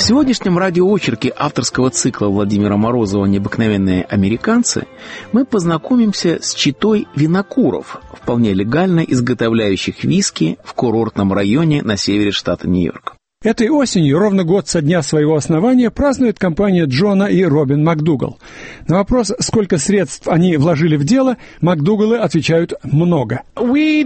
В сегодняшнем радиоочерке авторского цикла Владимира Морозова «Необыкновенные американцы» мы познакомимся с четой винокуров, вполне легально изготовляющих виски в курортном районе на севере штата Нью-Йорк. Этой осенью, ровно год со дня своего основания, празднует компания Джона и Робин МакДугал. На вопрос, сколько средств они вложили в дело, МакДугалы отвечают «много». Да, мы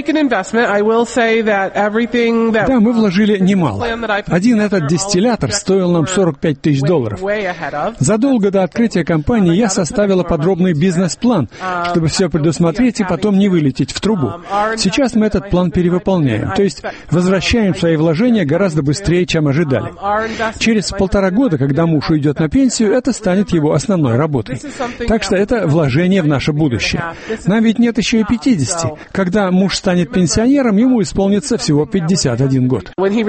вложили немало. Один этот дистиллятор стоил нам $45 тысяч. Задолго до открытия компании я составила подробный бизнес-план, чтобы все предусмотреть и потом не вылететь в трубу. Сейчас мы этот план перевыполняем, то есть возвращаем свои вложения гораздо быстрее, чем ожидали. Через 1,5 года, когда муж уйдет на пенсию, это станет его основной работой. Так что это вложение в наше будущее. Нам ведь нет еще и 50. Когда муж станет пенсионером, ему исполнится всего 51 год.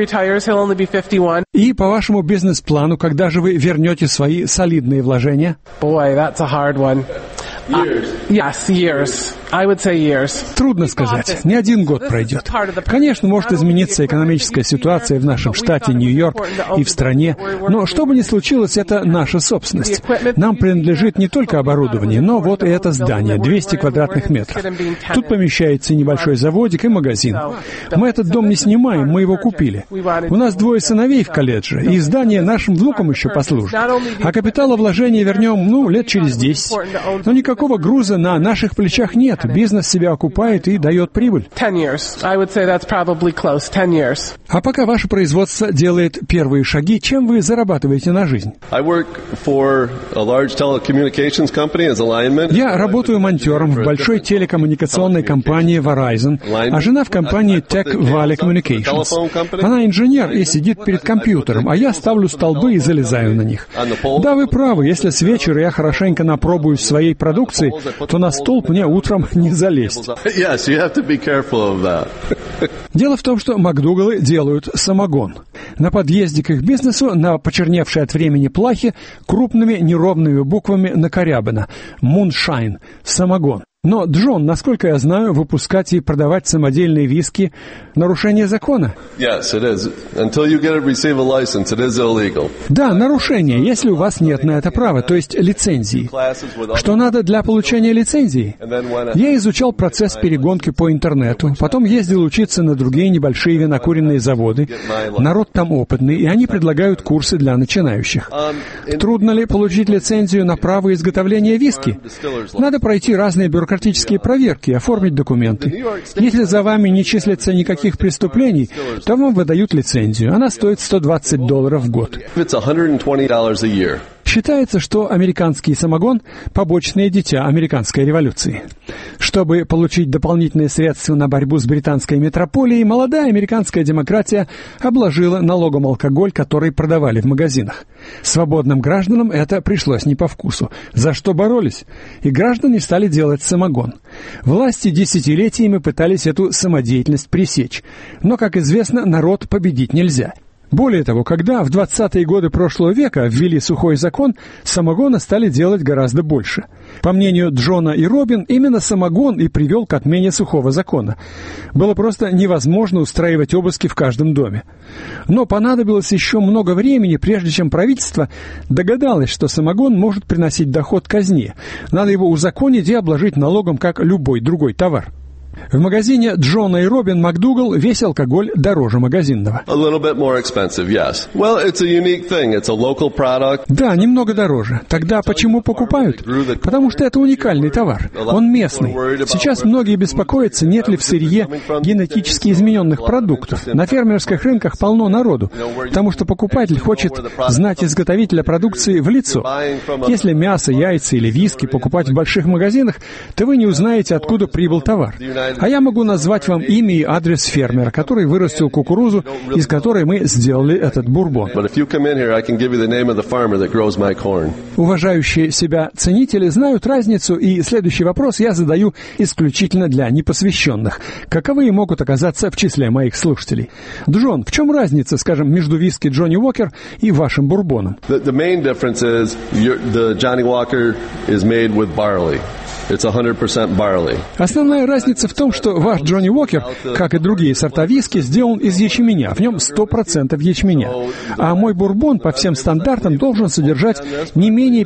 И по вашему бизнес-плану, когда же вы вернете свои солидные вложения? Трудно сказать. Не 1 год пройдет. Конечно, может измениться экономическая ситуация в нашем штате Нью-Йорк и в стране, но что бы ни случилось, это наша собственность. Нам принадлежит не только оборудование, но вот и это здание, 200 квадратных метров. Тут помещается небольшой заводик и магазин. Мы этот дом не снимаем, мы его купили. У нас 2 сыновей в колледже, и здание нашим внукам еще послужит. А капиталовложения вернем, лет через 10. Но никакого груза на наших плечах нет. Бизнес себя окупает и дает прибыль. А пока ваше производство делает первые шаги, чем вы зарабатываете на жизнь? Я работаю монтёром в большой телекоммуникационной компании Verizon, а жена в компании Tech Valley Communications. Она инженер и сидит перед компьютером, а я ставлю столбы и залезаю на них. Да, вы правы, если с вечера я хорошенько напробуюсь своей продукции, то на столб мне утром не залезть. Дело в том, что МакДугалы делают самогон. На подъезде к их бизнесу, на почерневшей от времени плахе, крупными неровными буквами накорябано «Moonshine» — самогон. Но, Джон, насколько я знаю, выпускать и продавать самодельные виски — нарушение закона. Да, нарушение, если у вас нет на это права, то есть лицензии. Что надо для получения лицензии? Я изучал процесс перегонки по интернету, потом ездил учиться на другие небольшие винокуренные заводы. Народ там опытный, и они предлагают курсы для начинающих. Трудно ли получить лицензию на право изготовления виски? Надо пройти разные бюрократические проверки, оформить документы. Если за вами не числится никаких преступлений, то вам выдают лицензию. Она стоит $120 в год. Считается, что американский самогон – побочное дитя американской революции. Чтобы получить дополнительные средства на борьбу с британской метрополией, молодая американская демократия обложила налогом алкоголь, который продавали в магазинах. Свободным гражданам это пришлось не по вкусу, за что боролись, и граждане стали делать самогон. Власти десятилетиями пытались эту самодеятельность пресечь, но, как известно, народ победить нельзя. Более того, когда в 20-е годы прошлого века ввели сухой закон, самогона стали делать гораздо больше. По мнению Джона и Робин, именно самогон и привел к отмене сухого закона. Было просто невозможно устраивать обыски в каждом доме. Но понадобилось еще много времени, прежде чем правительство догадалось, что самогон может приносить доход казне. Надо его узаконить и обложить налогом, как любой другой товар. В магазине Джона и Робин МакДугал весь алкоголь дороже магазинного. Да, немного дороже. Тогда почему покупают? Потому что это уникальный товар. Он местный. Сейчас многие беспокоятся, нет ли в сырье генетически измененных продуктов. На фермерских рынках полно народу, потому что покупатель хочет знать изготовителя продукции в лицо. Если мясо, яйца или виски покупать в больших магазинах, то вы не узнаете, откуда прибыл товар. А я могу назвать вам имя и адрес фермера, который вырастил кукурузу, из которой мы сделали этот бурбон. Уважающие себя ценители знают разницу, и следующий вопрос я задаю исключительно для непосвященных. Каковые могут оказаться в числе моих слушателей? Джон, в чем разница, скажем, между виски Джонни Уокер и вашим бурбоном? It's 100% barley. Основная разница в том, что ваш Джонни Уокер, как и другие сорта виски, сделан из ячменя. В нем 100% ячменя. А мой бурбон по всем стандартам должен содержать не менее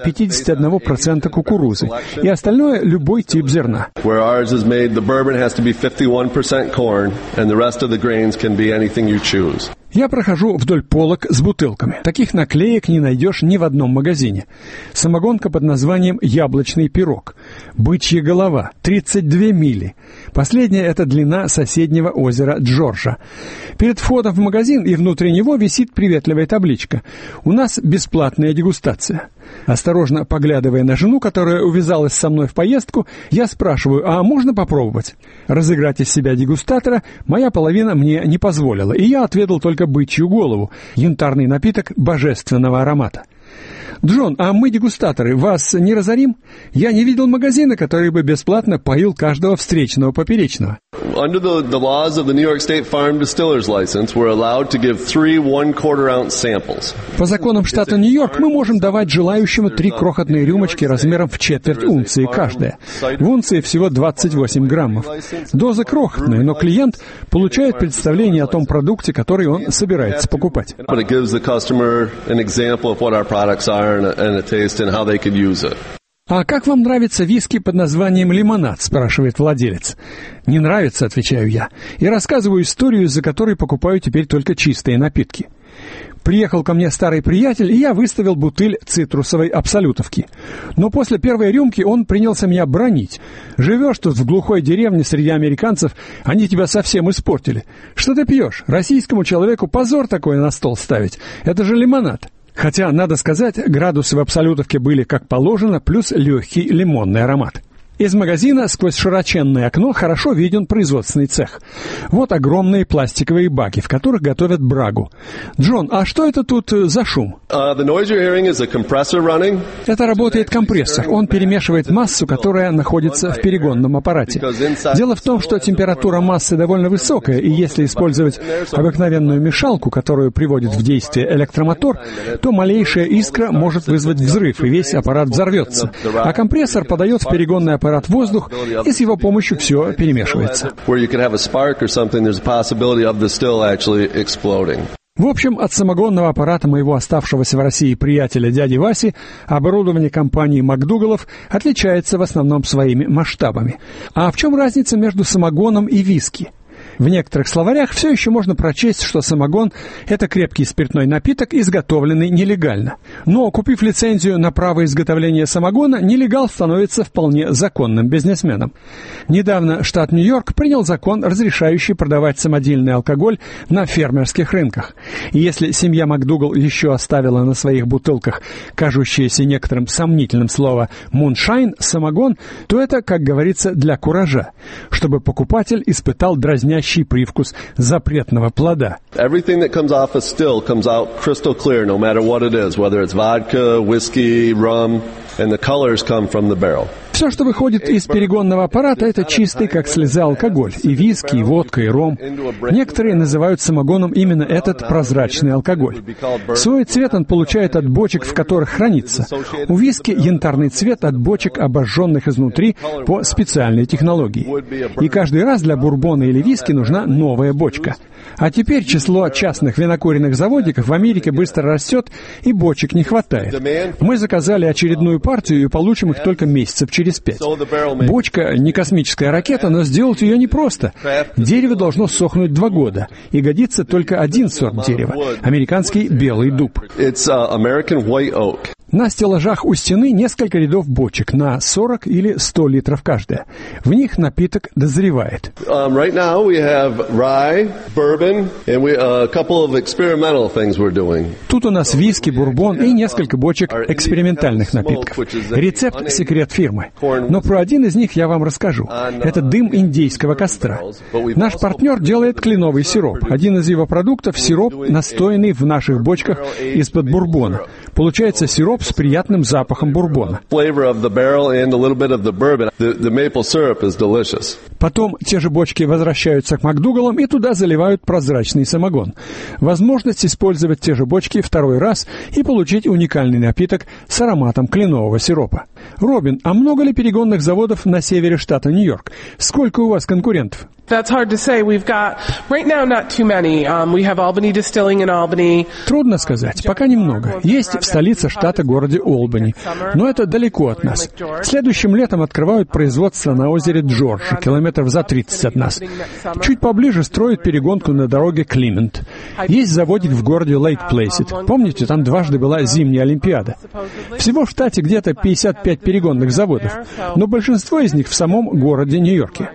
51% кукурузы. И остальное — любой тип зерна. Where ours is made, the bourbon has to be 51% corn, and the rest of the grains can be anything you choose. Я прохожу вдоль полок с бутылками. Таких наклеек не найдешь ни в одном магазине. Самогонка под названием «Яблочный пирог». Бычья голова. 32 мили. Последняя — это длина соседнего озера Джорджа. Перед входом в магазин и внутри него висит приветливая табличка. У нас бесплатная дегустация. Осторожно поглядывая на жену, которая увязалась со мной в поездку, я спрашиваю: а можно попробовать? Разыграть из себя дегустатора моя половина мне не позволила, и я отведал только бычью голову, янтарный напиток божественного аромата. «Джон, а мы, дегустаторы, вас не разорим? Я не видел магазина, который бы бесплатно поил каждого встречного поперечного». Under the laws of the New York State Farm Distiller's License, we're allowed to give 3 1/4-ounce samples. По законам штата Нью-Йорк мы можем давать желающему 3 крохотные рюмочки размером в четверть унции каждая. В унции всего 28 граммов. Доза крохотная, но клиент получает представление о том продукте, который он собирается покупать. But it gives the customer an example of what our products are and a taste and how they could use it. «А как вам нравится виски под названием «Лимонад»?» — спрашивает владелец. «Не нравится», — отвечаю я, и рассказываю историю, из-за которой покупаю теперь только чистые напитки. Приехал ко мне старый приятель, и я выставил бутыль цитрусовой абсолютовки. Но после первой рюмки он принялся меня бранить. «Живешь тут в глухой деревне среди американцев, они тебя совсем испортили. Что ты пьешь? Российскому человеку позор такой на стол ставить. Это же лимонад». Хотя, надо сказать, градусы в абсолютовке были как положено, плюс легкий лимонный аромат. Из магазина сквозь широченное окно хорошо виден производственный цех. Вот огромные пластиковые баки, в которых готовят брагу. «Джон, а что это тут за шум?» The noise you're hearing is a compressor running. Это работает компрессор. Он перемешивает массу, которая находится в перегонном аппарате. Дело в том, что температура массы довольно высокая, и если использовать обыкновенную мешалку, которую приводит в действие электромотор, то малейшая искра может вызвать взрыв, и весь аппарат взорвется. А компрессор подает в перегонный аппарат воздух, и с его помощью все перемешивается. В общем, от самогонного аппарата моего оставшегося в России приятеля дяди Васи оборудование компании МакДугаллов отличается в основном своими масштабами. А в чем разница между самогоном и виски? В некоторых словарях все еще можно прочесть, что самогон – это крепкий спиртной напиток, изготовленный нелегально. Но, купив лицензию на право изготовления самогона, нелегал становится вполне законным бизнесменом. Недавно штат Нью-Йорк принял закон, разрешающий продавать самодельный алкоголь на фермерских рынках. И если семья МакДугалл еще оставила на своих бутылках кажущееся некоторым сомнительным слово «муншайн» – самогон, то это, как говорится, для куража, чтобы покупатель испытал дразнящий привкус запретного плода. Everything that comes off a still comes out crystal clear, no matter what it is, whether it's vodka, whiskey, rum, and the colors come from the barrel. Все, что выходит из перегонного аппарата, это чистый, как слеза, алкоголь. И виски, и водка, и ром. Некоторые называют самогоном именно этот прозрачный алкоголь. Свой цвет он получает от бочек, в которых хранится. У виски янтарный цвет от бочек, обожженных изнутри по специальной технологии. И каждый раз для бурбона или виски нужна новая бочка. А теперь число частных винокуренных заводиков в Америке быстро растет, и бочек не хватает. Мы заказали очередную партию и получим их только месяцев через 5. Бочка не космическая ракета, но сделать ее непросто. Дерево должно сохнуть 2 года, и годится только один сорт дерева – американский белый дуб. На стеллажах у стены несколько рядов бочек на 40 или 100 литров каждая. В них напиток дозревает. Right now we have rye, bourbon, and a couple of experimental things we're doing. Тут у нас виски, бурбон и несколько бочек экспериментальных напитков. Рецепт — секрет фирмы. Но про один из них я вам расскажу. Это дым индейского костра. Наш партнер делает кленовый сироп. Один из его продуктов — сироп, настоянный в наших бочках из-под бурбона. Получается сироп с приятным запахом бурбона. Потом те же бочки возвращаются к МакДугаллам и туда заливают прозрачный самогон. Возможность использовать те же бочки второй раз и получить уникальный напиток с ароматом кленового сиропа. Робин, а много ли перегонных заводов на севере штата Нью-Йорк? Сколько у вас конкурентов? That's hard to say. We've got, right now, not too many. We have Albany Distilling in Albany. Трудно сказать, пока немного. Есть в столице штата городе Олбани, но это далеко от нас. Следующим летом открывают производство на озере Джордж, километров за 30 от нас. Чуть поближе строят перегонку на дороге Климент. Есть заводик в городе Лейк-Плейсид. Помните, там дважды была зимняя Олимпиада. Всего в штате где-то 55 перегонных заводов, но большинство из них в самом городе Нью-Йорке.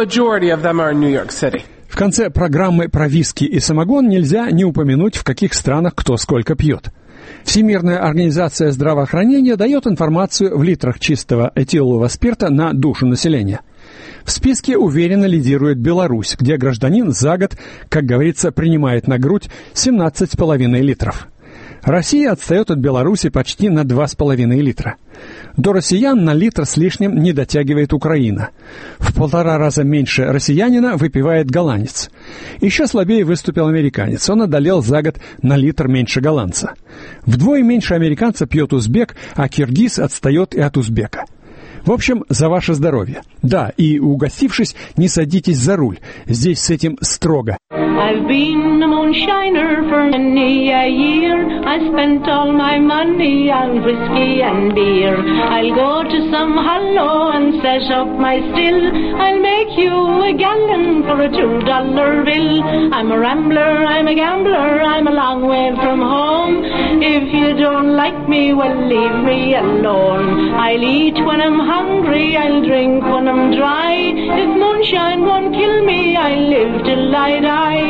В конце программы про виски и самогон нельзя не упомянуть, в каких странах кто сколько пьет. Всемирная организация здравоохранения дает информацию в литрах чистого этилового спирта на душу населения. В списке уверенно лидирует Беларусь, где гражданин за год, как говорится, принимает на грудь 17,5 литров. Россия отстает от Беларуси почти на 2,5 литра. До россиян на литр с лишним не дотягивает Украина. В 1,5 раза меньше россиянина выпивает голландец. Еще слабее выступил американец. Он одолел за год на литр меньше голландца. Вдвое меньше американца пьет узбек, а киргиз отстает и от узбека. В общем, за ваше здоровье. Да, и угостившись, не садитесь за руль. Здесь с этим строго. I've been a moonshiner for many a year. I spent all my money on whiskey and beer. I'll go to some hollow and set up my still. I'll make you a gallon for a $2 bill. I'm a rambler, I'm a gambler, I'm a long way from home. If you don't like me, well, leave me alone. I'll eat when I'm hungry, I'll drink when I'm dry. If moonshine won't kill me, I'll live till I die.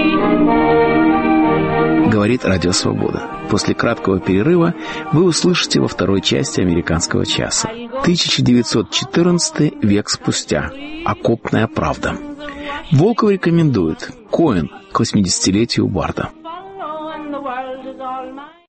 Говорит Радио Свобода. После краткого перерыва вы услышите во второй части «Американского часа». 1914 век спустя. Окопная правда. Волков рекомендует Коэн к 80-летию Барда.